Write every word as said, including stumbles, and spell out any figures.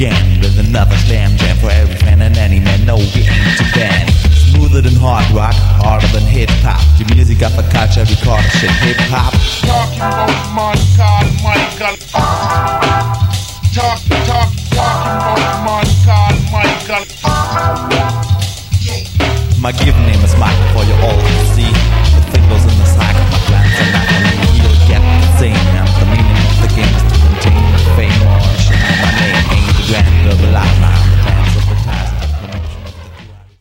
again with another slam jam for every fan and any man. No, we ain't too bad. Smoother than hard rock, harder than hip hop. The music of the culture, we call it shit hip hop. Talking about my God, Michael. Talk, talk, talking about my God, Michael. My given